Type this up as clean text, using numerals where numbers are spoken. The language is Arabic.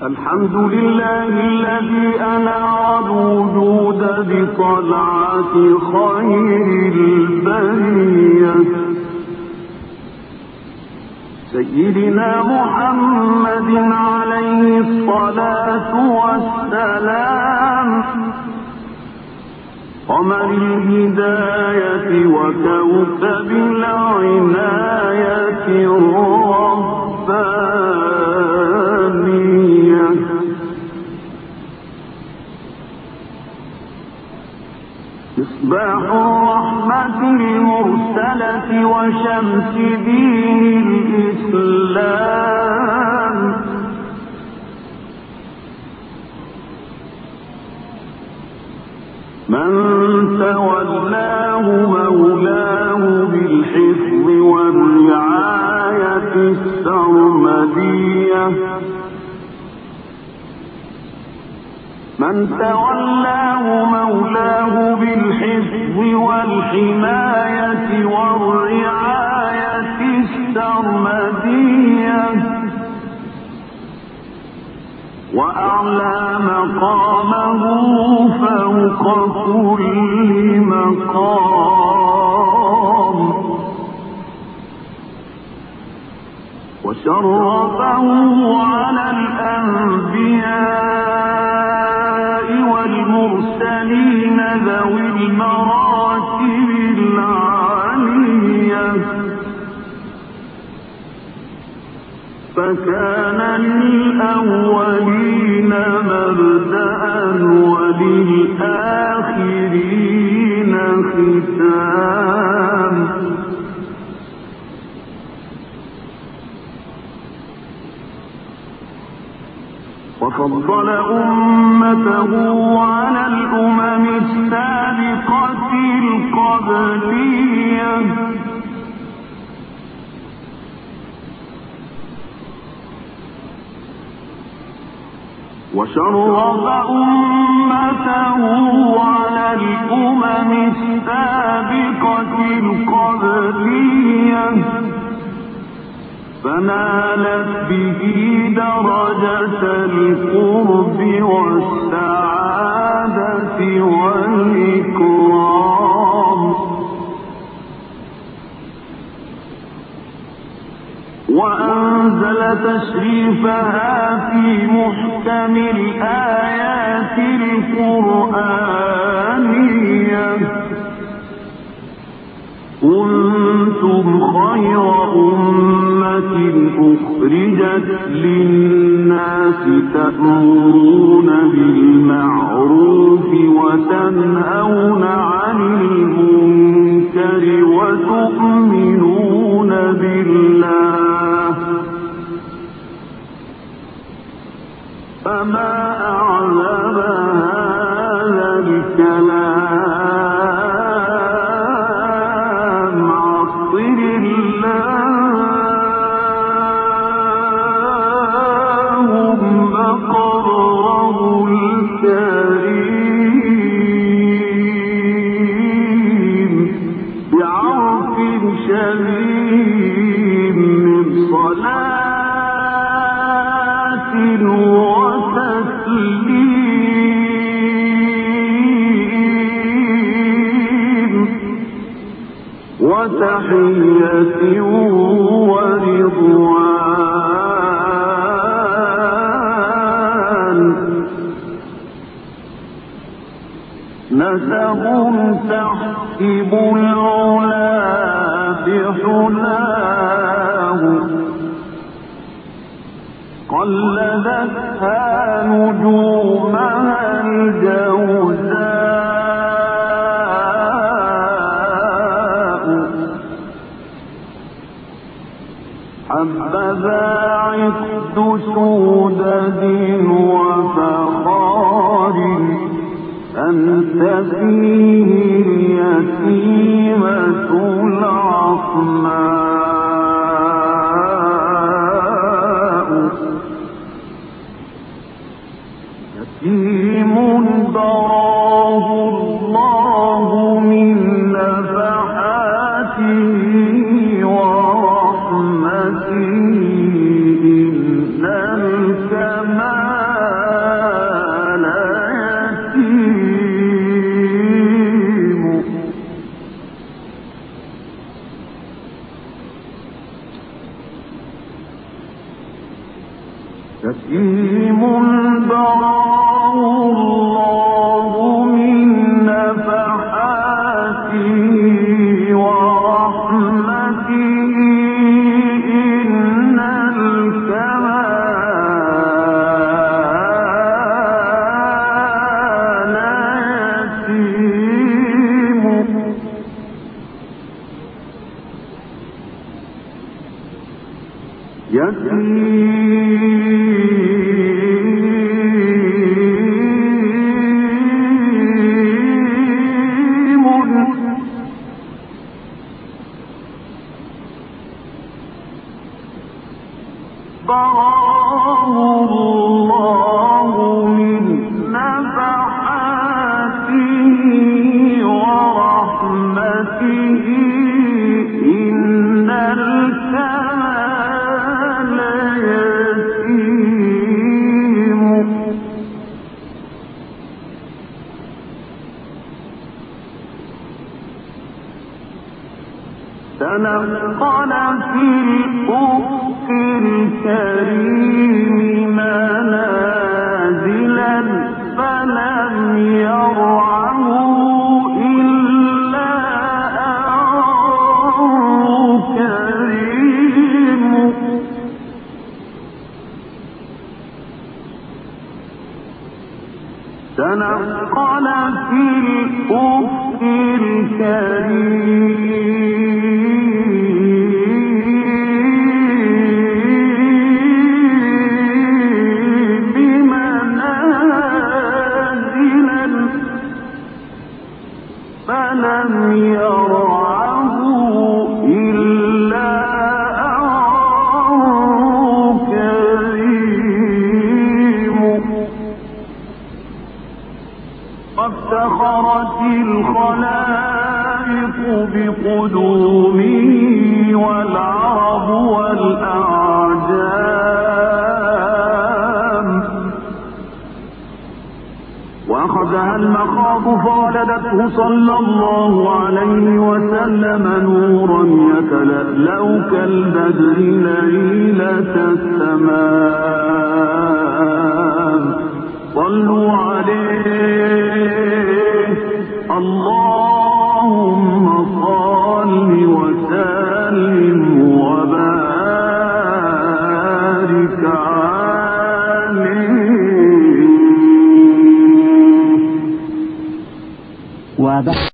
الحمد لله الذي أنار الوجود بطلعة خير البرية سيدنا محمد عليه الصلاة والسلام، قمر الهداية وكوكب العناية الربانية، مصباح الرحمة المرسلة وشمس دين الإسلام، من تولاه مولاه بالحفظ والرعاية السرمدية، من تولاه مولاه بالحفظ والحماية والرعاية السرمدية، وأعلى مقامه فوق كل مقام، وشرفه على الأنبياء والمرسلين ذوي المراتب العالية، فكان للأولين مبدأ وللآخرين ختام، وفضل أمته على الأمم السابقة القبلية، وشرف أمته على الأمم السابقة القبلية، فنالت به درجة القرب والسعادة والإكرام، وأنزل تشريفها في محكم الآيات القرآنية، كنتم خير أمة أخرجت للناس تأمرون بالمعروف وتنهون عن المنكر وتؤمنون بالله، فما أعذب هذا الكلام، عطر اللهم قبره الكريم بعرف شديد من صلاة وتسليم وتحية ورضوان، نسب تحسب العلا بحلاه، قلدتها نجومها الجوزاء، حبذا عقد سودد وفخار، أنت فيه اليتيمة العصماء، يتيم ضراه الله من نفحاته ورحمته، إن الكمال يتيم براه الله من نفحاته ورحمته إن الكمال براه الله من نفحاته ورحمته إن الكمال يتيم تنقل في الأفق الكريم منازلا فلم يرعه إلا أعر كريم تنقل في الأفق الكريم فلم يرعه إلا أعر كريم فافتخرت الخلائق بقدومه والعرب والأعجام وأخذها المخاض فولدته صلى الله عليه وسلم نورا يتلألأ كالبدر ليلة السماء صلوا عليه اللهم صل وسلم وبارك عليه.